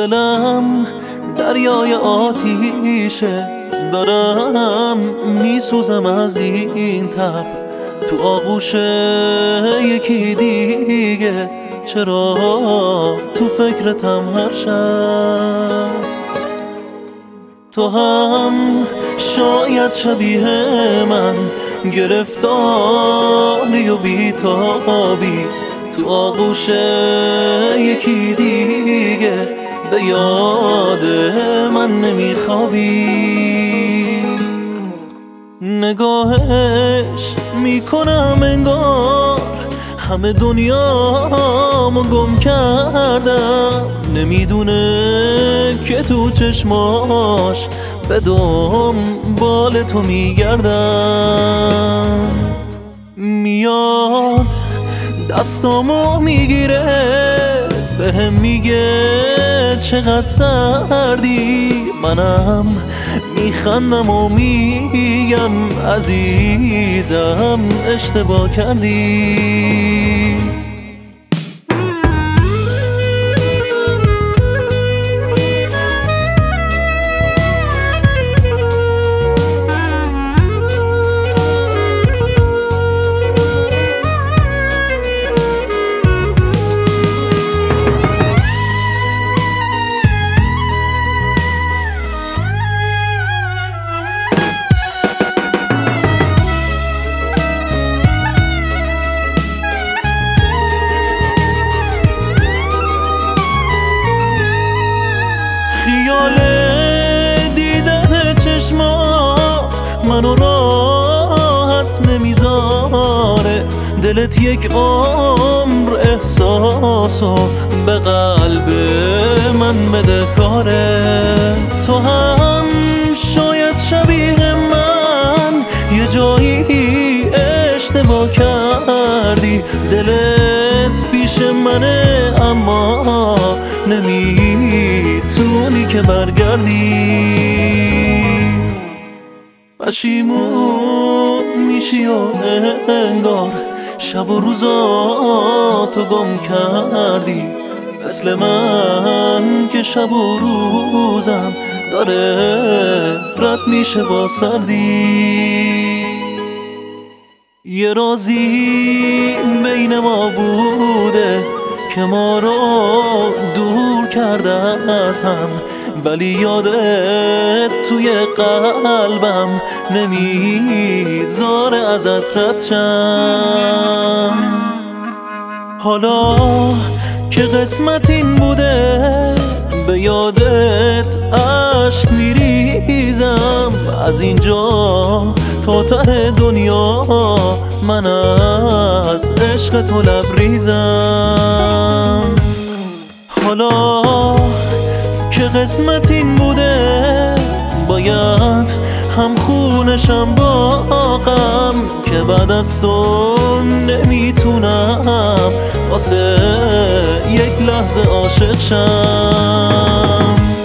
دلم دریای آتیشه، دارم میسوزم از این تب تو آغوش یکی دیگه. چرا تو فکرتم هر شب؟ تو هم شاید شبیه من گرفتاری و بیتابی تو آغوش یکی دیگه، به یاد من نمیخوابی. نگاهش میکنم انگار همه دنیامو گم کردم، نمیدونه که تو چشماش به دنبال تو میگردم. میاد دستامو میگیره بهم میگه چقدر سردی، منم میخندم و میگم عزیزم اشتباه کردی. خیال دیدن چشمات منو راحت نمیذاره، دلت یک عمر احساسو به قلب من بده کاره. تو هم شاید شبیه من یه جایی اشتباه کردی، دلت پیش منه اما نمیتونی که برگردی. پشیمون میشی و انگار شب و روزاتو گم کردی، مثل من که شب و روزم داره رد میشه با سردی. یه رازی بین ما بوده که ما رو دور کرده از هم، ولی یادت توی قلبم نمیذاره ازت رد شم. حالا که قسمت این بوده به یادت عشق میریزم، از اینجا تا ته دنیا من از عشق تو لبریزم. حالا که قسمت این بوده باید هم خونشم با غم، که بعد از تو نمیتونم واسه یک لحظه عاشق شم.